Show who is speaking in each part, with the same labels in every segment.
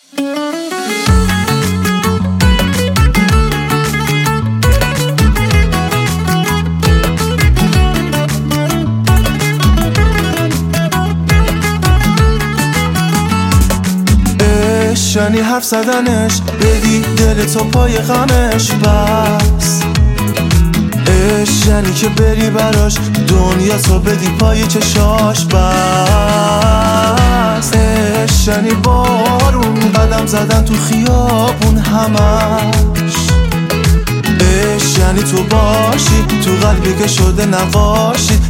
Speaker 1: یعنی حرف زدنش، بدی دل تو پای غمش. بس عشق یعنی که بری براش دنیا تو بدی پای چشاش. بس عشق یعنی بارون قدم زدن تو خیابون همش. عشق یعنی تو باشی تو قلبی که شده نقاشی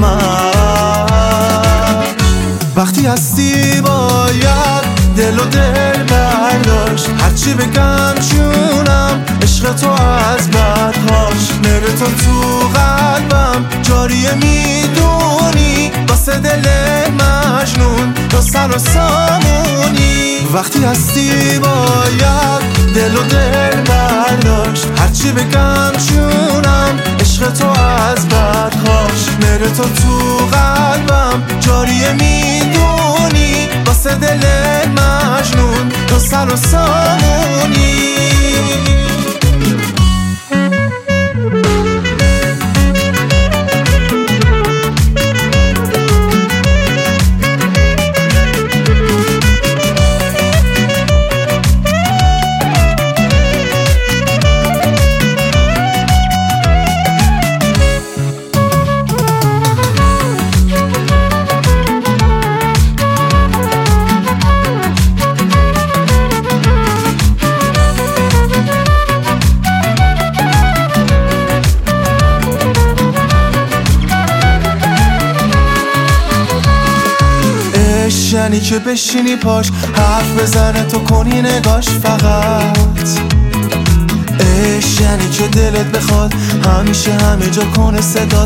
Speaker 1: همش. وقتی هستی باید دل و دل برداشت، هرچی بگم جونم عشق تو از بدهاش. نره تو تو قلبم جاریه میدونی، واسه دل مجنون تو سر و سامونی. وقتی هستی باید دل و دل برداشت، هرچی بگم جونم عشق تو از بدهاش. نره تو تو قلبم جاریه میدونی، واسه دل مجنون تو سر و سامونی. یعنی که بشینی پاش حرف بزنه تو کنی نگاش فقط. عشق یعنی که دلت بخواد همیشه همه جا کنه صدات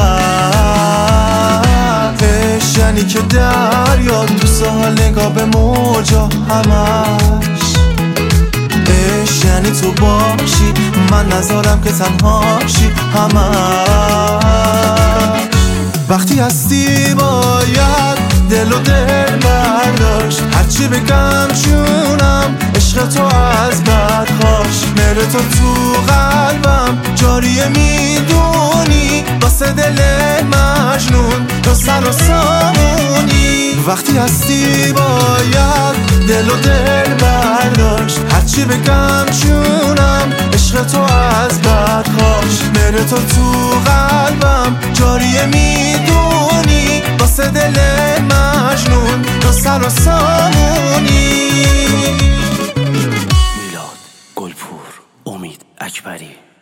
Speaker 1: فقط. عشق یعنی که دریا تو ساحل نگاه به موجا همش. عشق یعنی تو باشی من نذارم که تنهاشی همش. وقتی هستی باید دل و دل برداشت، هرچی بگم جونم عشق تو از بدهاش. نره تو تو قلبم جاریه میدونی، واسه دل مجنون تو سر و سامونی. وقتی هستی باید دل و دل برداشت، هرچی بگم جونم عشق تو از بدهاش. نره تو تو قلبم جاریه میدونی، واسه دل مجنون تو سر و سامونی.
Speaker 2: میلاد گلپور، امید اکبری.